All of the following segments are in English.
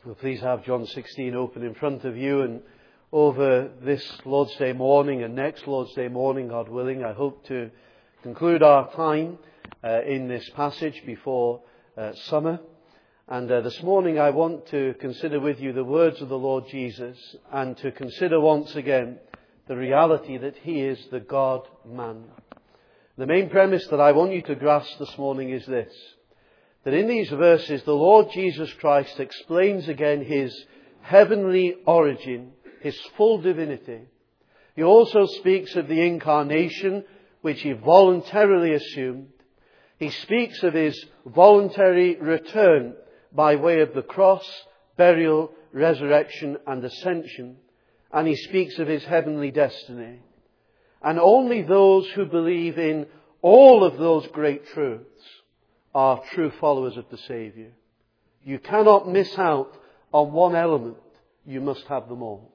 Well, please have John 16 open in front of you, and over this Lord's Day morning and next Lord's Day morning, God willing, I hope to conclude our time in this passage before summer. And this morning I want to consider with you the words of the Lord Jesus, and to consider once again the reality that He is the God-man. The main premise that I want you to grasp this morning is this: that in these verses the Lord Jesus Christ explains again His heavenly origin, His full divinity. He also speaks of the incarnation which He voluntarily assumed. He speaks of His voluntary return by way of the cross, burial, resurrection and ascension. And He speaks of His heavenly destiny. And only those who believe in all of those great truths are true followers of the Saviour. You cannot miss out on one element. You must have them all.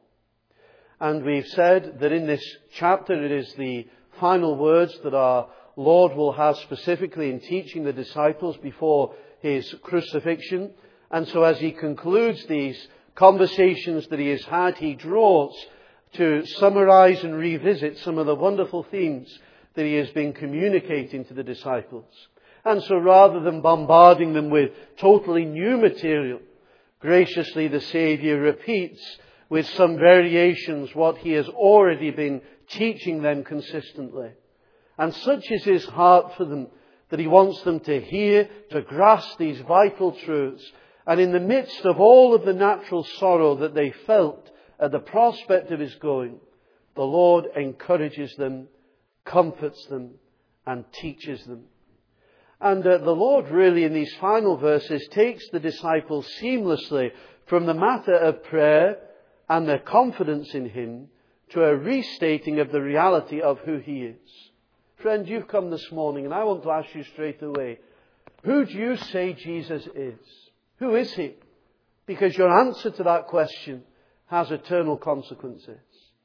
And we've said that in this chapter it is the final words that our Lord will have specifically in teaching the disciples before His crucifixion. And so as He concludes these conversations that He has had, He draws to summarize and revisit some of the wonderful themes that He has been communicating to the disciples. And so rather than bombarding them with totally new material, graciously the Saviour repeats with some variations what He has already been teaching them consistently. And such is His heart for them, that He wants them to hear, to grasp these vital truths. And in the midst of all of the natural sorrow that they felt at the prospect of His going, the Lord encourages them, comforts them, and teaches them. And the Lord really in these final verses takes the disciples seamlessly from the matter of prayer and their confidence in Him to a restating of the reality of who He is. Friend, you've come this morning and I want to ask you straight away, who do you say Jesus is? Who is He? Because your answer to that question has eternal consequences.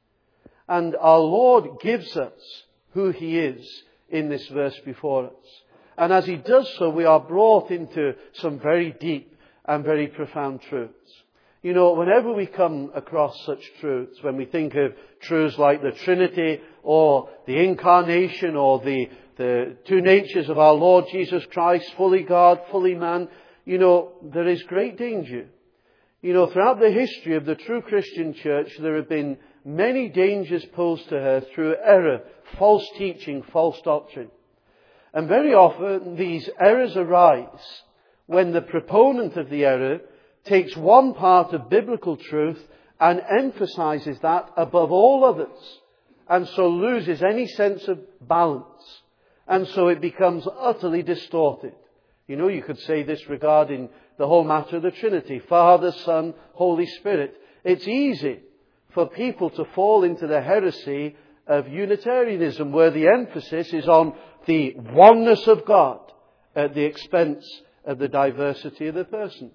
And our Lord gives us who He is in this verse before us. And as He does so, we are brought into some very deep and very profound truths. You know, whenever we come across such truths, when we think of truths like the Trinity or the Incarnation or the two natures of our Lord Jesus Christ, fully God, fully man, you know, there is great danger. You know, throughout the history of the true Christian church, there have been many dangers posed to her through error, false teaching, false doctrine. And very often these errors arise when the proponent of the error takes one part of biblical truth and emphasizes that above all others, and so loses any sense of balance. And so it becomes utterly distorted. You know, you could say this regarding the whole matter of the Trinity, Father, Son, Holy Spirit. It's easy for people to fall into the heresy of Unitarianism, where the emphasis is on the oneness of God at the expense of the diversity of the persons.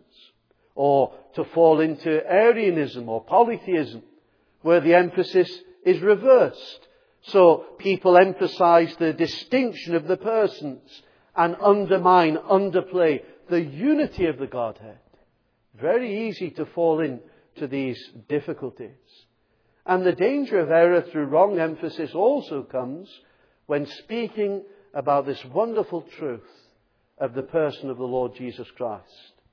Or to fall into Arianism or polytheism, where the emphasis is reversed. So people emphasize the distinction of the persons and undermine, underplay the unity of the Godhead. Very easy to fall into these difficulties. And the danger of error through wrong emphasis also comes when speaking about this wonderful truth of the person of the Lord Jesus Christ.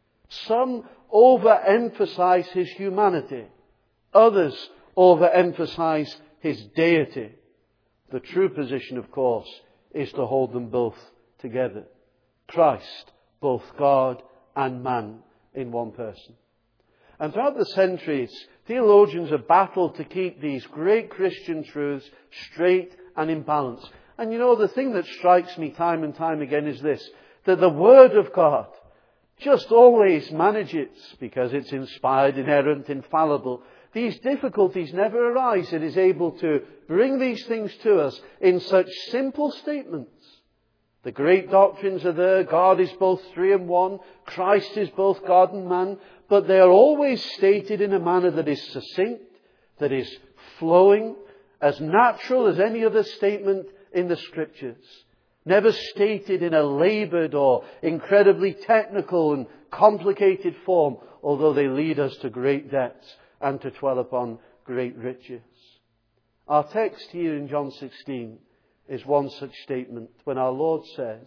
Some overemphasize His humanity. Others overemphasize His deity. The true position, of course, is to hold them both together. Christ, both God and man in one person. And throughout the centuries, theologians have battled to keep these great Christian truths straight and in balance. And you know, the thing that strikes me time and time again is this, that the Word of God just always manages, because it's inspired, inerrant, infallible. These difficulties never arise. It is able to bring these things to us in such simple statements. The great doctrines are there. God is both three and one. Christ is both God and man. But they are always stated in a manner that is succinct, that is flowing, as natural as any other statement in the Scriptures. never stated in a laboured or incredibly technical and complicated form, although they lead us to great depths and to dwell upon great riches. Our text here in John 16 is one such statement when our Lord says,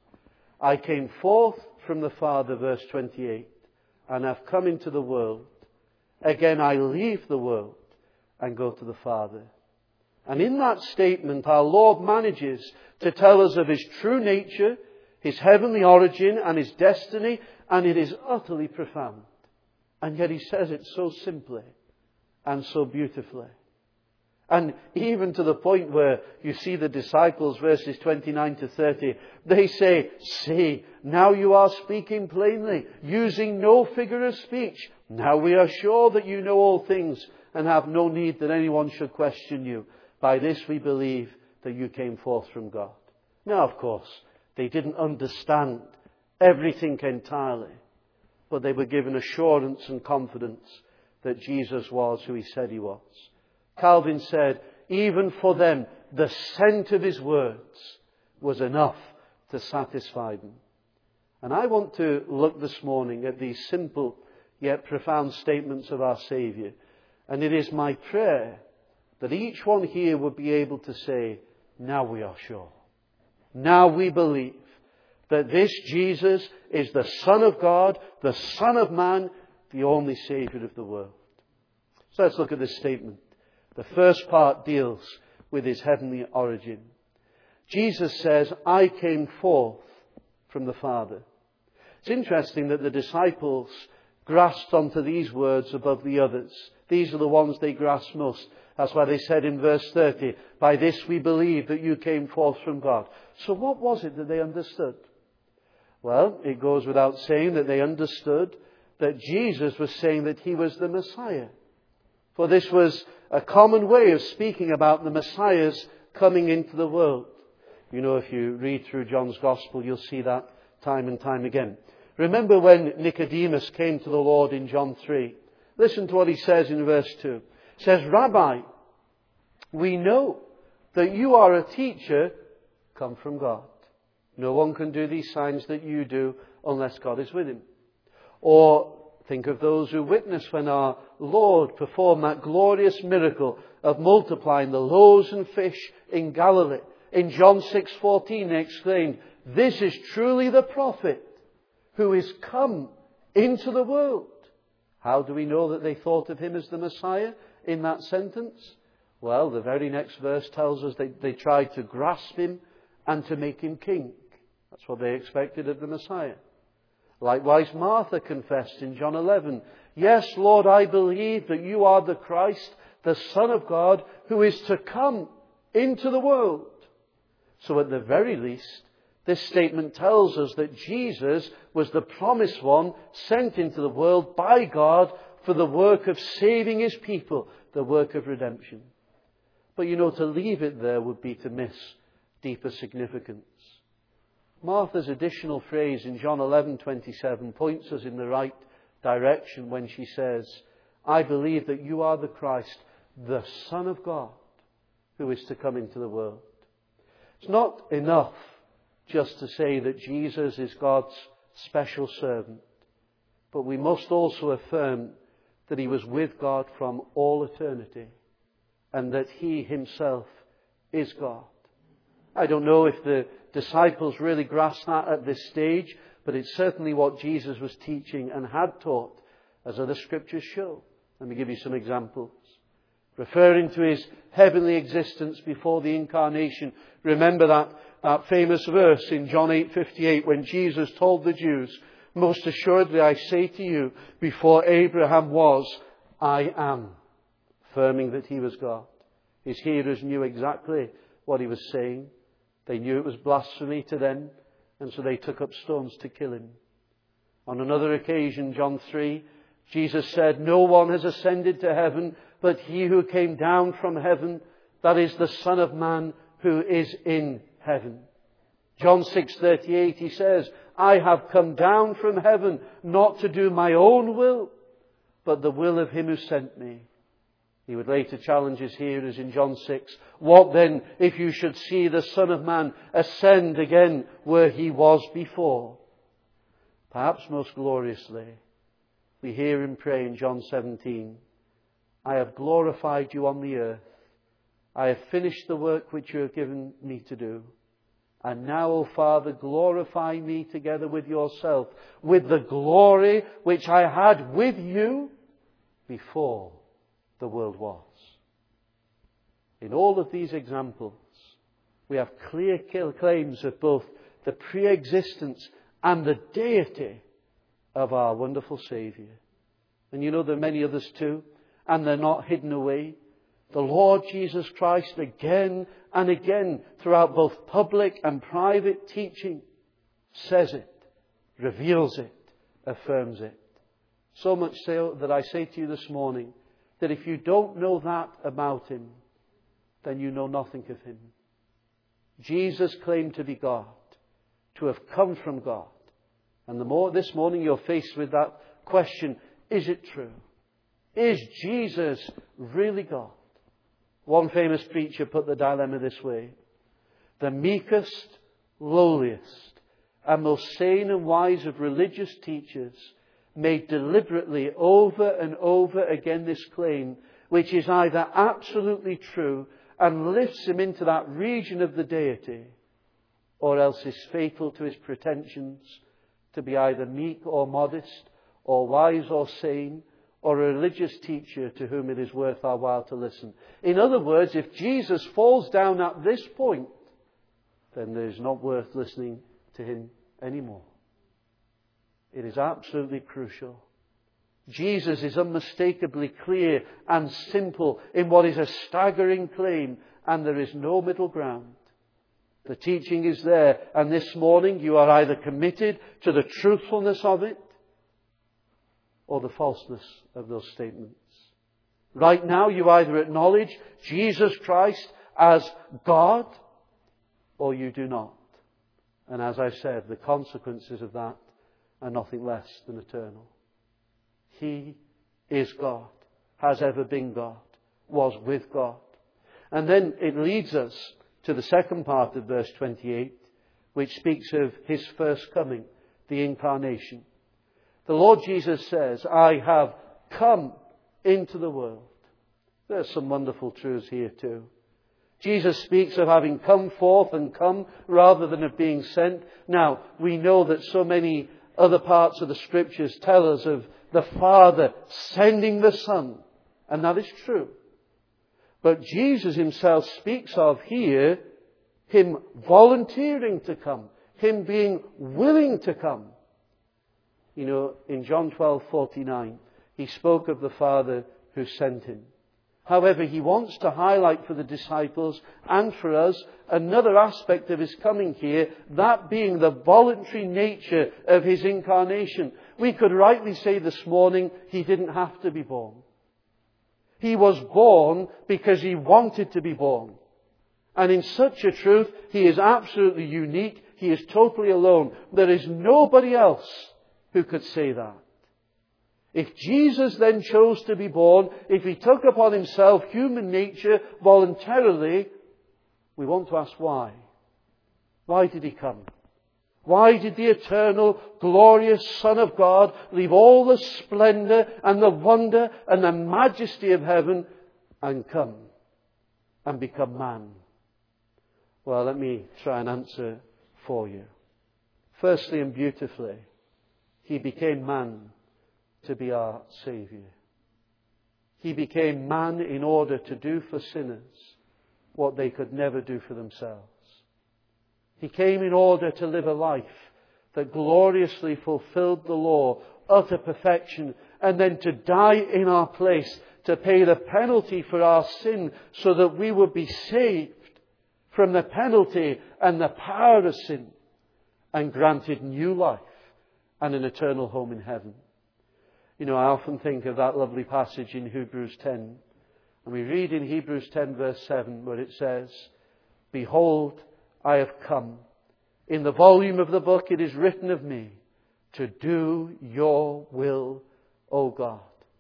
I came forth from the Father, verse 28, and have come into the world. Again I leave the world and go to the Father. And in that statement, our Lord manages to tell us of His true nature, His heavenly origin and His destiny, and it is utterly profound. And yet He says it so simply and so beautifully. And even to the point where you see the disciples, verses 29 to 30, they say, see, now you are speaking plainly, using no figure of speech. Now we are sure that you know all things and have no need that anyone should question you. By this we believe that you came forth from God. Now, of course, they didn't understand everything entirely, but they were given assurance and confidence that Jesus was who He said He was. Calvin said, even for them, the scent of His words was enough to satisfy them. And I want to look this morning at these simple yet profound statements of our Saviour. And it is my prayer that each one here would be able to say, now we are sure. Now we believe that this Jesus is the Son of God, the Son of Man, the only Saviour of the world. So let's look at this statement. The first part deals with His heavenly origin. Jesus says, I came forth from the Father. It's interesting that the disciples grasped onto these words above the others. These are the ones they grasped most. That's why they said in verse 30, by this we believe that you came forth from God. So what was it that they understood? Well, it goes without saying that they understood that Jesus was saying that He was the Messiah. For this was a common way of speaking about the Messiah's coming into the world. You know, if you read through John's Gospel, you'll see that time and time again. Remember when Nicodemus came to the Lord in John 3. Listen to what he says in verse 2. He says, Rabbi, we know that you are a teacher come from God. No one can do these signs that you do unless God is with him. Or think of those who witnessed when our Lord performed that glorious miracle of multiplying the loaves and fish in Galilee. In John 6:14 they exclaimed, this is truly the prophet who is come into the world. How do we know that they thought of Him as the Messiah in that sentence? Well, the very next verse tells us they tried to grasp Him and to make Him king. That's what they expected of the Messiah. Likewise, Martha confessed in John 11, yes, Lord, I believe that you are the Christ, the Son of God, who is to come into the world. So at the very least, this statement tells us that Jesus was the promised one sent into the world by God for the work of saving His people, the work of redemption. But you know, to leave it there would be to miss deeper significance. Martha's additional phrase in John 11:27 points us in the right direction when she says, I believe that you are the Christ, the Son of God, who is to come into the world. It's not enough just to say that Jesus is God's special servant, but we must also affirm that He was with God from all eternity and that He Himself is God. I don't know if the disciples really grasped that at this stage, but it's certainly what Jesus was teaching and had taught, as other scriptures show. Let me give you some examples. Referring to His heavenly existence before the incarnation, remember that famous verse in John 8:58 when Jesus told the Jews, most assuredly I say to you, before Abraham was, I am, affirming that He was God. His hearers knew exactly what He was saying. They knew it was blasphemy to them, and so they took up stones to kill Him. On another occasion, John 3, Jesus said, no one has ascended to heaven but He who came down from heaven, that is the Son of Man who is in heaven. John 6:38, He says, I have come down from heaven not to do my own will, but the will of Him who sent me. He would later challenge his hearers in John 6. What then if you should see the Son of Man ascend again where he was before? Perhaps most gloriously, we hear him pray in John 17, I have glorified you on the earth. I have finished the work which you have given me to do. And now, O Father, glorify me together with yourself, with the glory which I had with you before the world was. In all of these examples, we have clear claims of both the pre-existence and the deity of our wonderful Saviour. And you know there are many others too, and they're not hidden away. The Lord Jesus Christ, again and again, throughout both public and private teaching, says it, reveals it, affirms it. So much so that I say to you this morning, that if you don't know that about Him, then you know nothing of Him. Jesus claimed to be God, to have come from God. And this morning you're faced with that question, is it true? Is Jesus really God? One famous preacher put the dilemma this way. The meekest, lowliest, and most sane and wise of religious teachers made deliberately over and over again this claim, which is either absolutely true and lifts him into that region of the deity, or else is fatal to his pretensions to be either meek or modest, or wise or sane, or a religious teacher to whom it is worth our while to listen. In other words, if Jesus falls down at this point, then it is not worth listening to Him anymore. It is absolutely crucial. Jesus is unmistakably clear and simple in what is a staggering claim, and there is no middle ground. The teaching is there, and this morning you are either committed to the truthfulness of it or the falseness of those statements. Right now you either acknowledge Jesus Christ as God or you do not. And as I said, the consequences of that are nothing less than eternal. He is God, has ever been God, was with God. And then it leads us to the second part of verse 28, which speaks of His first coming, the incarnation. The Lord Jesus says, I have come into the world. There's some wonderful truths here too. Jesus speaks of having come forth and come rather than of being sent. Now, we know that so many other parts of the Scriptures tell us of the Father sending the Son. And that is true. But Jesus Himself speaks of here Him volunteering to come. Him being willing to come. You know, in John 12:49, He spoke of the Father who sent Him. However, He wants to highlight for the disciples and for us another aspect of His coming here, that being the voluntary nature of His incarnation. We could rightly say this morning, He didn't have to be born. He was born because He wanted to be born. And in such a truth, He is absolutely unique. He is totally alone. There is nobody else who could say that. If Jesus then chose to be born, if He took upon Himself human nature voluntarily, we want to ask why. Why did He come? Why did the eternal, glorious Son of God leave all the splendour and the wonder and the majesty of heaven and come and become man? Well, let me try and answer for you. Firstly and beautifully, He became man to be our Saviour. He became man in order to do for sinners what they could never do for themselves. He came in order to live a life that gloriously fulfilled the law, utter perfection, and then to die in our place to pay the penalty for our sin so that we would be saved from the penalty and the power of sin and granted new life and an eternal home in heaven. You know, I often think of that lovely passage in Hebrews 10. And we read in Hebrews 10 verse 7 where it says, Behold, I have come. In the volume of the book it is written of me to do your will, O God.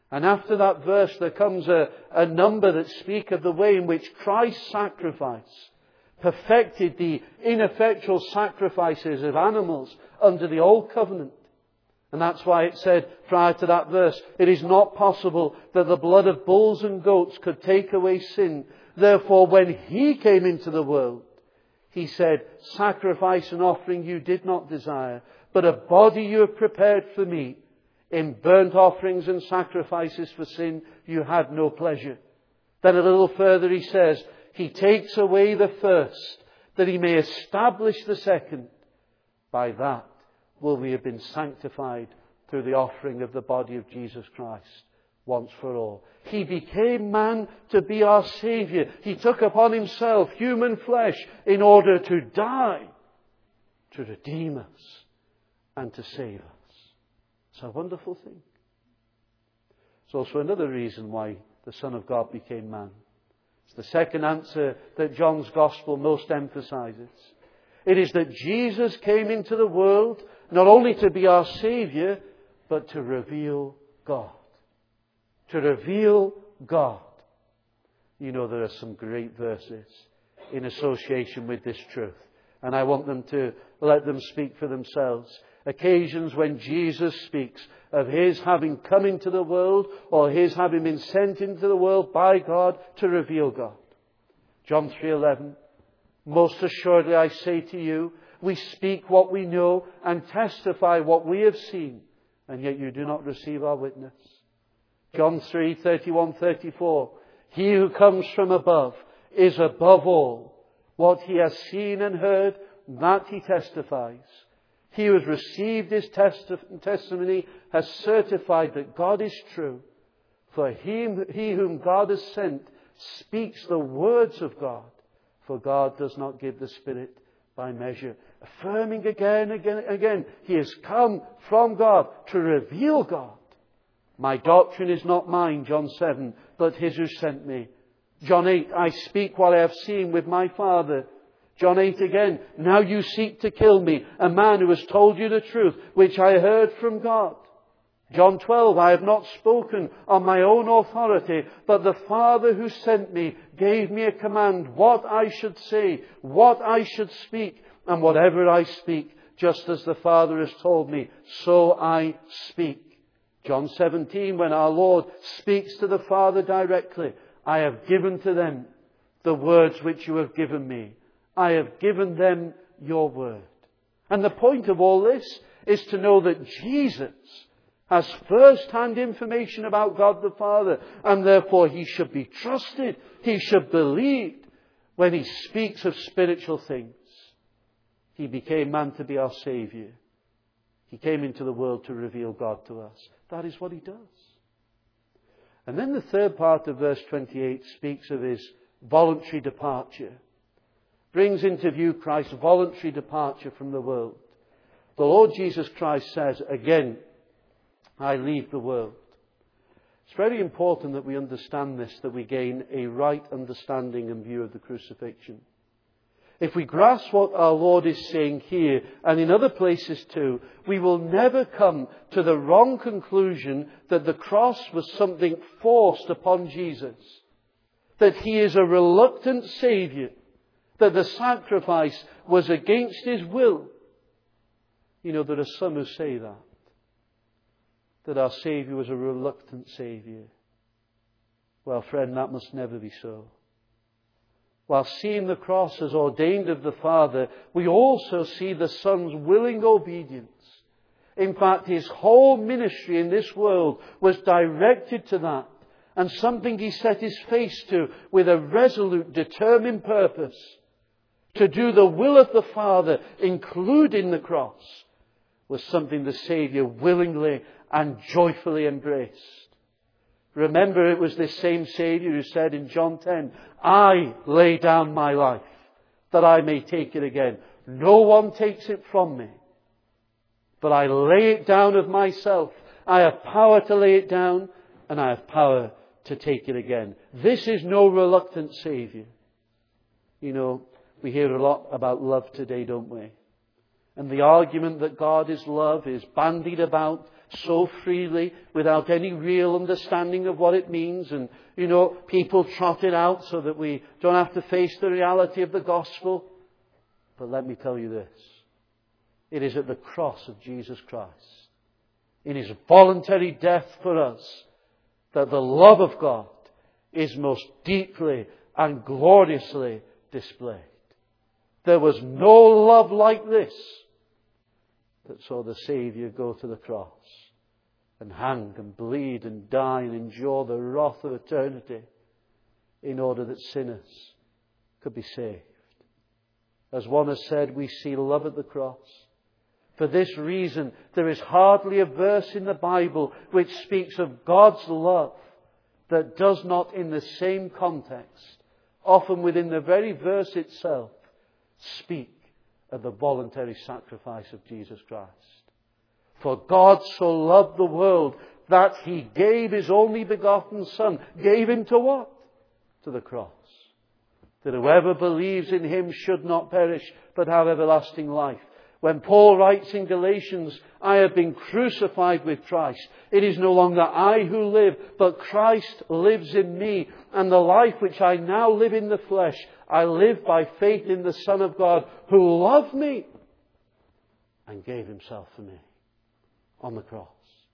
And after that verse there comes a number that speak of the way in which Christ's sacrifice perfected the ineffectual sacrifices of animals under the Old Covenant. And that's why it said prior to that verse, it is not possible that the blood of bulls and goats could take away sin. Therefore, when He came into the world, He said, sacrifice and offering you did not desire, but a body you have prepared for me. In burnt offerings and sacrifices for sin you had no pleasure. Then a little further He says, He takes away the first, that He may establish the second. By that will we have been sanctified through the offering of the body of Jesus Christ once for all. He became man to be our Saviour. He took upon Himself human flesh in order to die, to redeem us and to save us. It's a wonderful thing. It's also another reason why the Son of God became man. It's the second answer that John's Gospel most emphasizes. It is that Jesus came into the world not only to be our Saviour, but to reveal God. To reveal God. You know, there are some great verses in association with this truth. And I want them to let them speak for themselves. Occasions when Jesus speaks of His having come into the world, or His having been sent into the world by God to reveal God. John 3:11. Most assuredly I say to you, we speak what we know and testify what we have seen, and yet you do not receive our witness. John 3:31-34. He who comes from above is above all. What he has seen and heard, that he testifies. He who has received His testimony has certified that God is true. For he whom God has sent speaks the words of God. For God does not give the Spirit by measure. Affirming again, He has come from God to reveal God. My doctrine is not mine, John 7, but His who sent me. John 8, I speak what I have seen with my Father. John 8 again, now you seek to kill me, a man who has told you the truth, which I heard from God. John 12, I have not spoken on my own authority, but the Father who sent me gave me a command what I should say, what I should speak, and whatever I speak, just as the Father has told me, so I speak. John 17, when our Lord speaks to the Father directly, I have given to them the words which you have given me. I have given them your word. And the point of all this is to know that Jesus has first-hand information about God the Father, and therefore He should be trusted, He should be believed when He speaks of spiritual things. He became man to be our Saviour. He came into the world to reveal God to us. That is what He does. And then the third part of verse 28 speaks of His voluntary departure. Brings into view Christ's voluntary departure from the world. The Lord Jesus Christ says, again, I leave the world. It's very important that we understand this, that we gain a right understanding and view of the crucifixion. If we grasp what our Lord is saying here, and in other places too, we will never come to the wrong conclusion that the cross was something forced upon Jesus. That He is a reluctant Saviour. That the sacrifice was against His will. You know, there are some who say that. That our Saviour was a reluctant Saviour. Well, friend, that must never be so. While seeing the cross as ordained of the Father, we also see the Son's willing obedience. In fact, His whole ministry in this world was directed to that. And something He set His face to with a resolute, determined purpose. To do the will of the Father, including the cross, was something the Saviour willingly and joyfully embraced. Remember, it was this same Saviour who said in John 10, I lay down my life, that I may take it again. No one takes it from me, but I lay it down of myself. I have power to lay it down, and I have power to take it again. This is no reluctant Saviour. You know, we hear a lot about love today, don't we? And the argument that God is love is bandied about so freely without any real understanding of what it means. And, people trot it out so that we don't have to face the reality of the gospel. But let me tell you this. It is at the cross of Jesus Christ, in His voluntary death for us, that the love of God is most deeply and gloriously displayed. There was no love like this that saw the Saviour go to the cross and hang and bleed and die and endure the wrath of eternity in order that sinners could be saved. As one has said, we see love at the cross. For this reason, there is hardly a verse in the Bible which speaks of God's love that does not, in the same context, often within the very verse itself, speak of the voluntary sacrifice of Jesus Christ. For God so loved the world that He gave His only begotten Son. Gave Him to what? To the cross. That whoever believes in Him should not perish, but have everlasting life. When Paul writes in Galatians, I have been crucified with Christ. It is no longer I who live, but Christ lives in me. And the life which I now live in the flesh, I live by faith in the Son of God, who loved me and gave Himself for me on the cross.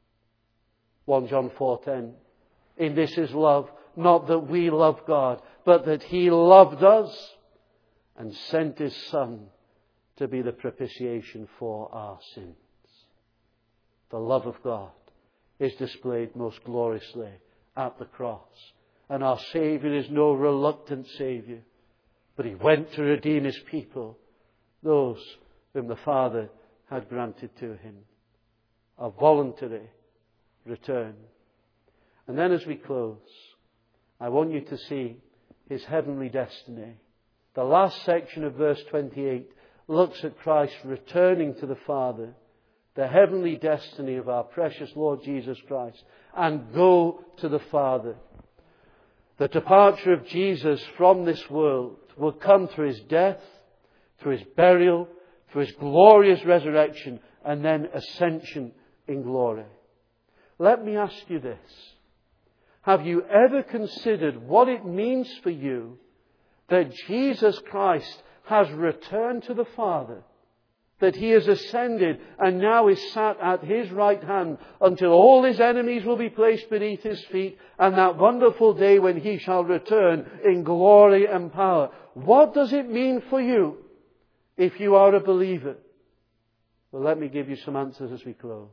1 John 4:10. In this is love, not that we love God, but that He loved us and sent His Son to be the propitiation for our sins. The love of God is displayed most gloriously at the cross. And our Saviour is no reluctant Saviour, but He went to redeem His people, those whom the Father had granted to Him. A voluntary return. And then as we close, I want you to see His heavenly destiny. The last section of verse 28 looks at Christ returning to the Father, the heavenly destiny of our precious Lord Jesus Christ, and go to the Father. The departure of Jesus from this world will come through His death, through His burial, through His glorious resurrection, and then ascension in glory. Let me ask you this. Have you ever considered what it means for you that Jesus Christ has returned to the Father, that He has ascended and now is sat at His right hand until all His enemies will be placed beneath His feet, and that wonderful day when He shall return in glory and power? What does it mean for you if you are a believer? Well, let me give you some answers as we close.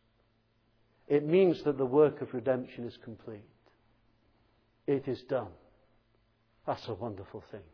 It means that the work of redemption is complete. It is done. That's a wonderful thing.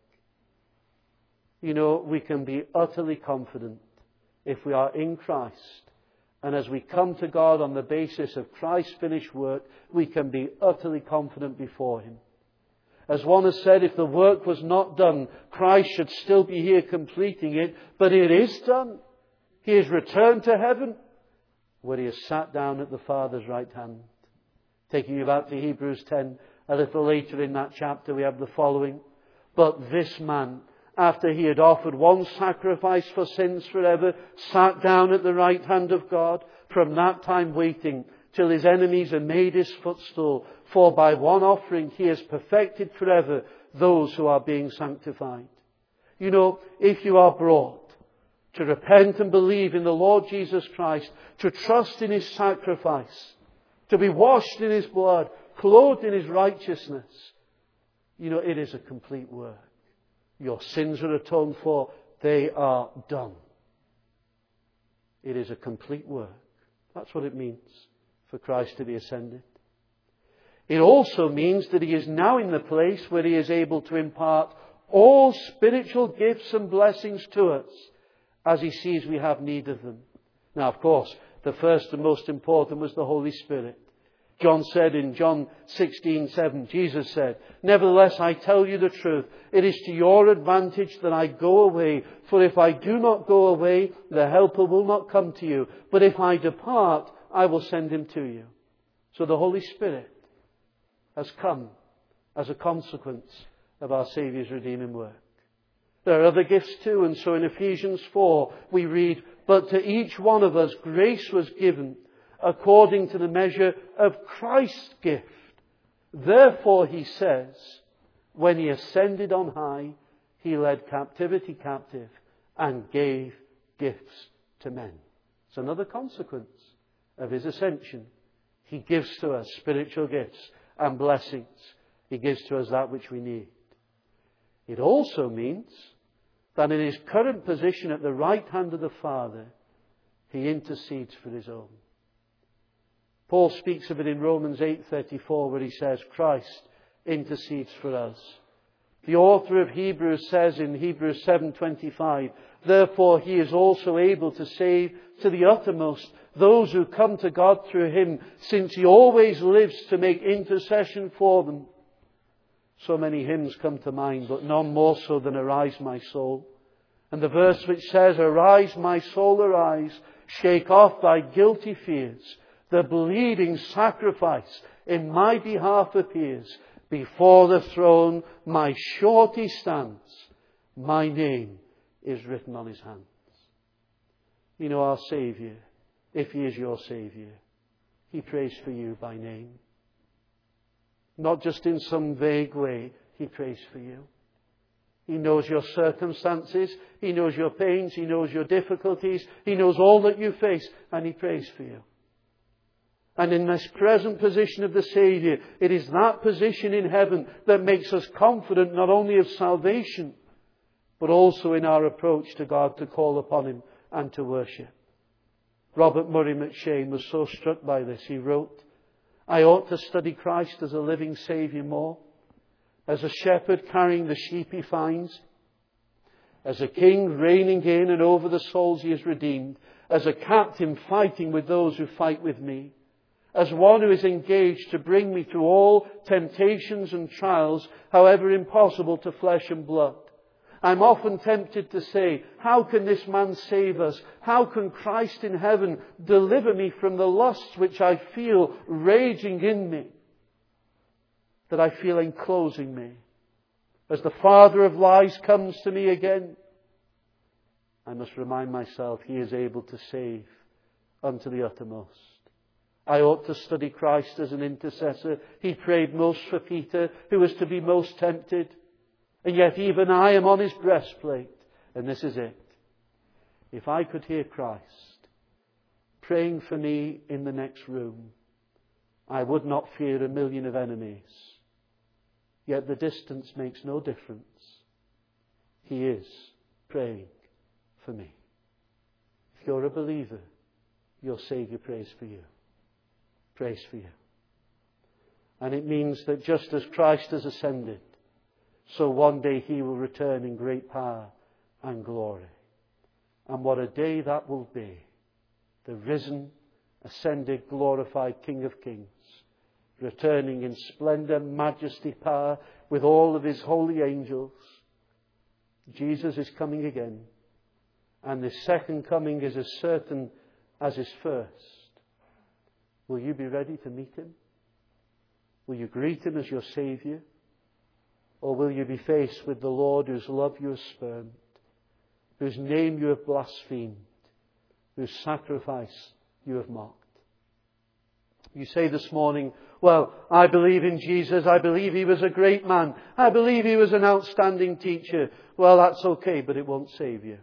We can be utterly confident if we are in Christ. And as we come to God on the basis of Christ's finished work, we can be utterly confident before Him. As one has said, if the work was not done, Christ should still be here completing it. But it is done. He has returned to heaven, where He has sat down at the Father's right hand. Taking you back to Hebrews 10, a little later in that chapter, we have the following. But this man, after He had offered one sacrifice for sins forever, sat down at the right hand of God, from that time waiting till His enemies are made His footstool. For by one offering He has perfected forever those who are being sanctified. If you are brought to repent and believe in the Lord Jesus Christ, to trust in His sacrifice, to be washed in His blood, clothed in His righteousness, it is a complete work. Your sins are atoned for. They are done. It is a complete work. That's what it means for Christ to be ascended. It also means that He is now in the place where He is able to impart all spiritual gifts and blessings to us as He sees we have need of them. Now, of course, the first and most important was the Holy Spirit. John said in John 16:7, Jesus said, Nevertheless, I tell you the truth. It is to your advantage that I go away. For if I do not go away, the Helper will not come to you. But if I depart, I will send Him to you. So the Holy Spirit has come as a consequence of our Saviour's redeeming work. There are other gifts too, and so in Ephesians 4 we read, but to each one of us grace was given according to the measure of Christ's gift. Therefore, he says, when he ascended on high, he led captivity captive and gave gifts to men. It's another consequence of his ascension. He gives to us spiritual gifts and blessings. He gives to us that which we need. It also means that in his current position at the right hand of the Father, he intercedes for his own. Paul speaks of it in Romans 8:34, where he says, Christ intercedes for us. The author of Hebrews says in Hebrews 7:25, therefore he is also able to save to the uttermost those who come to God through him, since he always lives to make intercession for them. So many hymns come to mind, but none more so than Arise, my soul. And the verse which says, Arise, my soul, arise, shake off thy guilty fears. The bleeding sacrifice in my behalf appears. Before the throne my surety stands. My name is written on his hands. You know, our Saviour, if he is your Saviour, he prays for you by name. Not just in some vague way, he prays for you. He knows your circumstances, he knows your pains, he knows your difficulties, he knows all that you face, and he prays for you. And in this present position of the Saviour, it is that position in heaven that makes us confident not only of salvation, but also in our approach to God to call upon him and to worship. Robert Murray McShane was so struck by this. He wrote, I ought to study Christ as a living Saviour more, as a shepherd carrying the sheep he finds, as a king reigning in and over the souls he has redeemed, as a captain fighting with those who fight with me, as one who is engaged to bring me through all temptations and trials, however impossible to flesh and blood. I'm often tempted to say, how can this man save us? How can Christ in heaven deliver me from the lusts which I feel raging in me, that I feel enclosing me? As the father of lies comes to me again, I must remind myself he is able to save unto the uttermost. I ought to study Christ as an intercessor. He prayed most for Peter, who was to be most tempted. And yet even I am on his breastplate. And this is it. If I could hear Christ praying for me in the next room, I would not fear a million of enemies. Yet the distance makes no difference. He is praying for me. If you're a believer, your Saviour prays for you. Prays for you. And it means that just as Christ has ascended, so one day he will return in great power and glory. And what a day that will be. The risen, ascended, glorified King of Kings, returning in splendour, majesty, power, with all of his holy angels. Jesus is coming again. And the second coming is as certain as his first. Will you be ready to meet him? Will you greet him as your Saviour? Or will you be faced with the Lord whose love you have spurned, whose name you have blasphemed, whose sacrifice you have mocked? You say this morning, well, I believe in Jesus. I believe he was a great man. I believe he was an outstanding teacher. Well, that's okay, but it won't save you.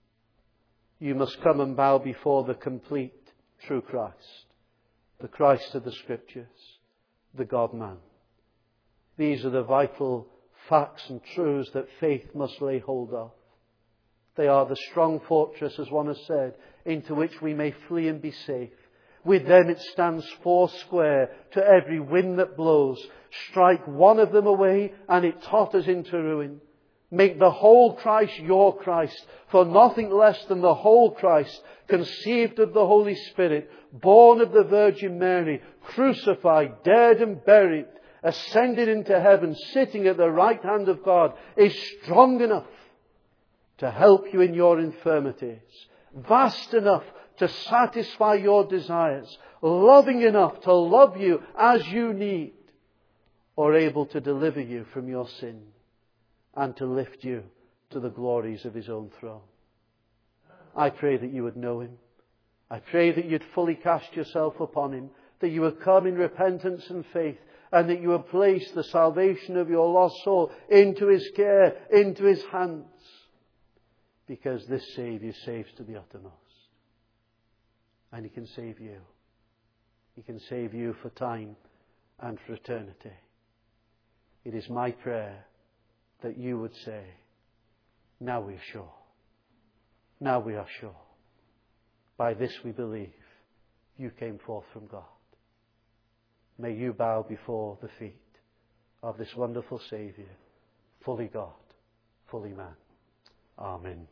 You must come and bow before the complete, true Christ, the Christ of the Scriptures, the God-man. These are the vital facts and truths that faith must lay hold of. They are the strong fortress, as one has said, into which we may flee and be safe. With them it stands foursquare to every wind that blows. Strike one of them away and it totters into ruin. Make the whole Christ your Christ, for nothing less than the whole Christ, conceived of the Holy Spirit, born of the Virgin Mary, crucified, dead and buried, ascended into heaven, sitting at the right hand of God, is strong enough to help you in your infirmities, vast enough to satisfy your desires, loving enough to love you as you need, or able to deliver you from your sin and to lift you to the glories of his own throne. I pray that you would know him. I pray that you'd fully cast yourself upon him, that you would come in repentance and faith, and that you would place the salvation of your lost soul into his care, into his hands. Because this Saviour saves to the uttermost. And he can save you. He can save you for time and for eternity. It is my prayer that you would say, now we are sure. Now we are sure. By this we believe you came forth from God. May you bow before the feet of this wonderful Saviour, fully God, fully man. Amen.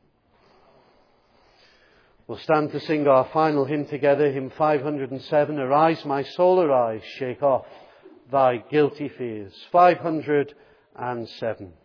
We'll stand to sing our final hymn together, hymn 507, Arise, my soul, arise, shake off thy guilty fears. 507.